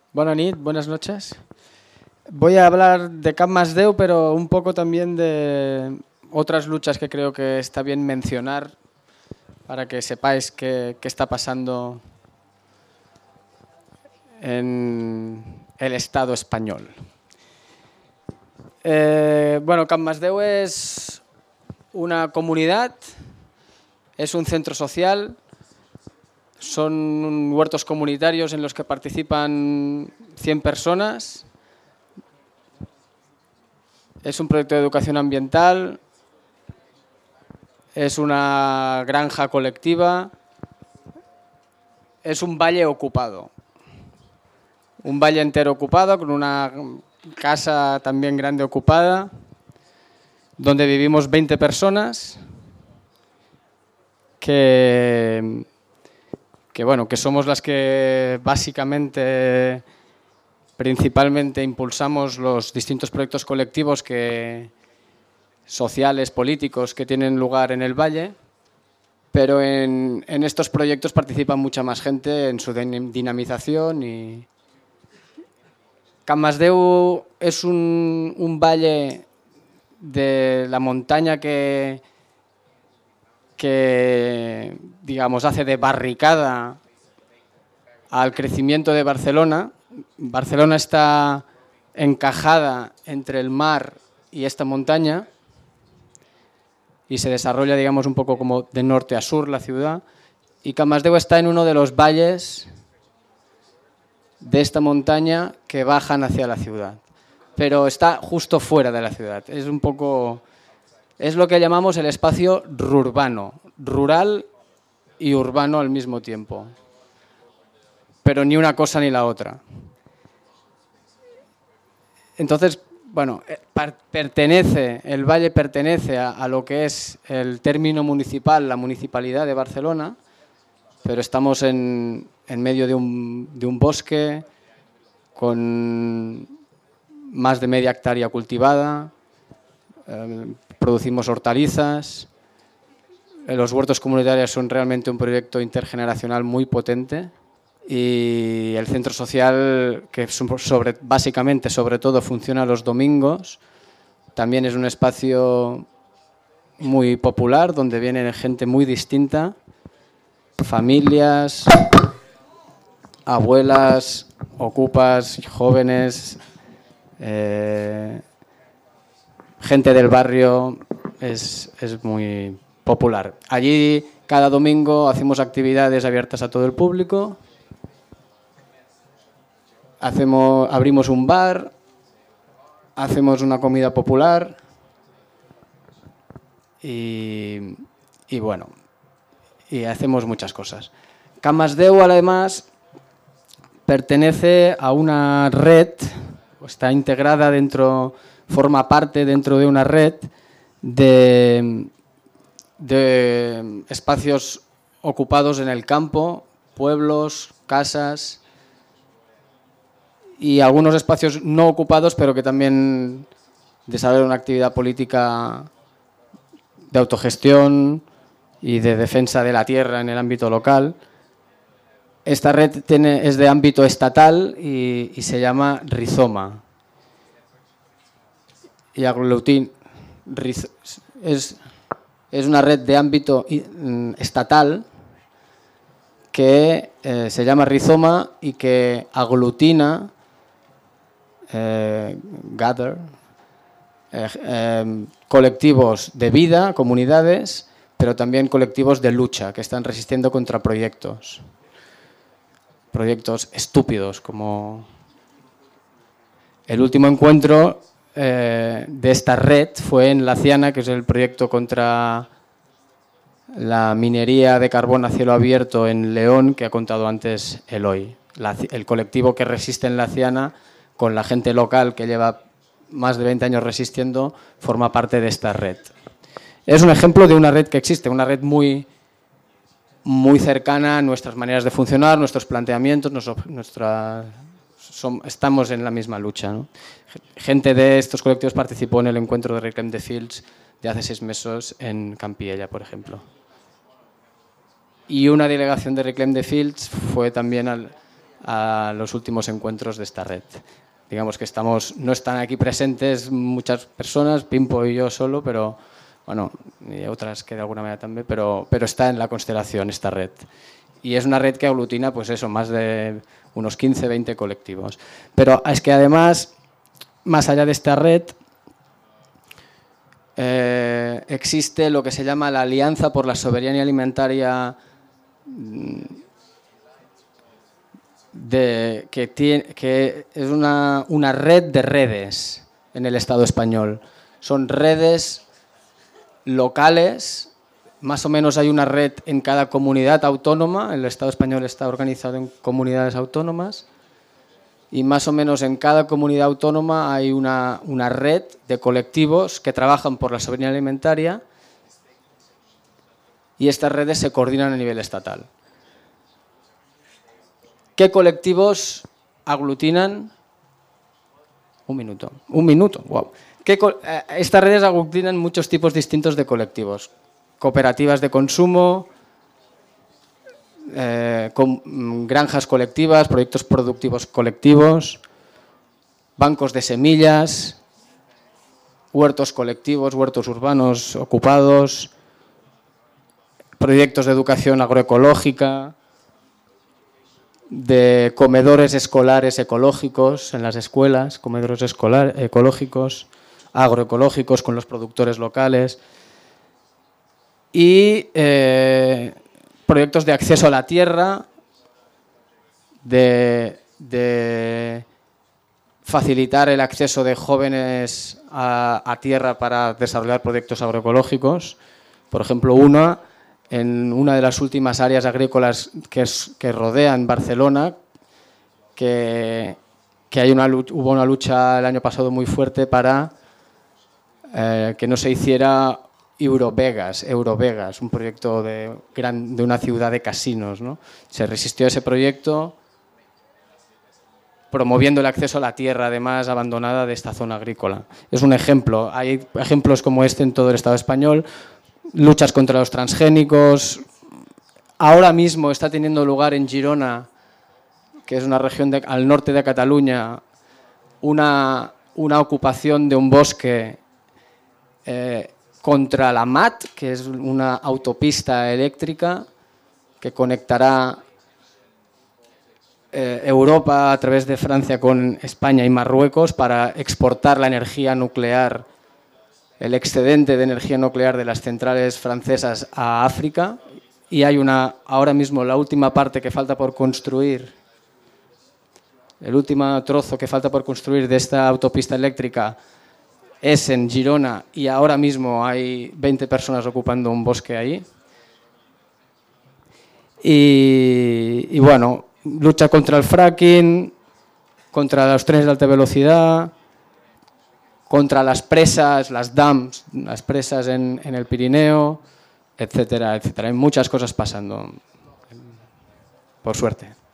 Bona nit, buenas noches. Voy a hablar de Camp Masdeu, pero un poco también de otras luchas que creo que está bien mencionar para que sepáis qué está pasando en el Estado español. Bueno, Camp Masdeu es una comunidad, es un centro social, son huertos comunitarios en los que participan 100 personas. Es un proyecto de educación ambiental, es una granja colectiva, es un valle ocupado. Un valle entero ocupado, con una casa también grande ocupada, donde vivimos 20 personas que somos las que básicamente, principalmente impulsamos los distintos proyectos colectivos sociales, políticos que tienen lugar en el valle, pero en estos proyectos participa mucha más gente en su dinamización. Y Camp Masdeu es un valle de la montaña que digamos hace de barricada al crecimiento de Barcelona. Barcelona está encajada entre el mar y esta montaña y se desarrolla, digamos, un poco como de norte a sur la ciudad. Y Camp Masdeu está en uno de los valles de esta montaña que bajan hacia la ciudad, pero está justo fuera de la ciudad. Es lo que llamamos el espacio rurbano, rural y urbano al mismo tiempo, pero ni una cosa ni la otra. Entonces, bueno, el valle pertenece a lo que es el término municipal, la municipalidad de Barcelona, pero estamos en medio de un bosque con más de media hectárea cultivada. Producimos hortalizas. Los huertos comunitarios son realmente un proyecto intergeneracional muy potente, y el centro social, que básicamente sobre todo funciona los domingos, también es un espacio muy popular donde viene gente muy distinta, familias, abuelas, ocupas, jóvenes, gente del barrio. Es muy popular. Allí cada domingo hacemos actividades abiertas a todo el público. Abrimos un bar, hacemos una comida popular y hacemos muchas cosas. Camp Masdeu, además, pertenece a una red, está integrada forma parte dentro de una red de espacios ocupados en el campo, pueblos, casas y algunos espacios no ocupados, pero que también desarrollan una actividad política de autogestión y de defensa de la tierra en el ámbito local. Esta red es de ámbito estatal y se llama Rizoma. Y es una red de ámbito estatal que se llama Rizoma y que aglutina colectivos de vida, comunidades, pero también colectivos de lucha que están resistiendo contra proyectos estúpidos, como el último encuentro de esta red fue en Laciana, que es el proyecto contra la minería de carbón a cielo abierto en León, que ha contado antes Eloy. El colectivo que resiste en Laciana, con la gente local que lleva más de 20 años resistiendo, forma parte de esta red. Es un ejemplo de una red que existe, una red muy cercana a nuestras maneras de funcionar, nuestros planteamientos, estamos en la misma lucha, ¿no? Gente de estos colectivos participó en el encuentro de Reclaim the Fields de hace 6 meses en Campiella, por ejemplo. Y una delegación de Reclaim the Fields fue también a los últimos encuentros de esta red. Digamos que no están aquí presentes muchas personas, Pimpo y yo solo, pero bueno, y otras que de alguna manera también, pero está en la constelación esta red. Y es una red que aglutina, pues eso, más de unos 15, 20 colectivos. Pero es que además, más allá de esta red, existe lo que se llama la Alianza por la Soberanía Alimentaria, que es una red de redes en el Estado español. Son redes locales, más o menos hay una red en cada comunidad autónoma, el Estado español está organizado en comunidades autónomas, y más o menos en cada comunidad autónoma hay una red de colectivos que trabajan por la soberanía alimentaria, y estas redes se coordinan a nivel estatal. ¿Qué colectivos aglutinan? Un minuto, wow. Estas redes aglutinan muchos tipos distintos de colectivos. Cooperativas de consumo, granjas colectivas, proyectos productivos colectivos, bancos de semillas, huertos colectivos, huertos urbanos ocupados, proyectos de educación agroecológica, de comedores escolares ecológicos en las escuelas, comedores ecológicos, agroecológicos con los productores locales y proyectos de acceso a la tierra, de facilitar el acceso de jóvenes a tierra para desarrollar proyectos agroecológicos. Por ejemplo, en una de las últimas áreas agrícolas que rodean Barcelona, que hubo una lucha el año pasado muy fuerte para que no se hiciera Eurovegas, un proyecto de una ciudad de casinos, ¿no? Se resistió a ese proyecto promoviendo el acceso a la tierra, además abandonada de esta zona agrícola. Es un ejemplo, hay ejemplos como este en todo el Estado español. Luchas contra los transgénicos. Ahora mismo está teniendo lugar en Girona, que es una región al norte de Cataluña, una ocupación de un bosque contra la MAT, que es una autopista eléctrica que conectará Europa a través de Francia con España y Marruecos para exportar la energía nuclear, el excedente de energía nuclear de las centrales francesas a África. Y hay ahora mismo la última parte que falta por construir, el último trozo que falta por construir de esta autopista eléctrica es en Girona, y ahora mismo hay 20 personas ocupando un bosque ahí. Y bueno, lucha contra el fracking, contra los trenes de alta velocidad, contra las presas, las dams, las presas en el Pirineo, etcétera, etcétera. Hay muchas cosas pasando, por suerte.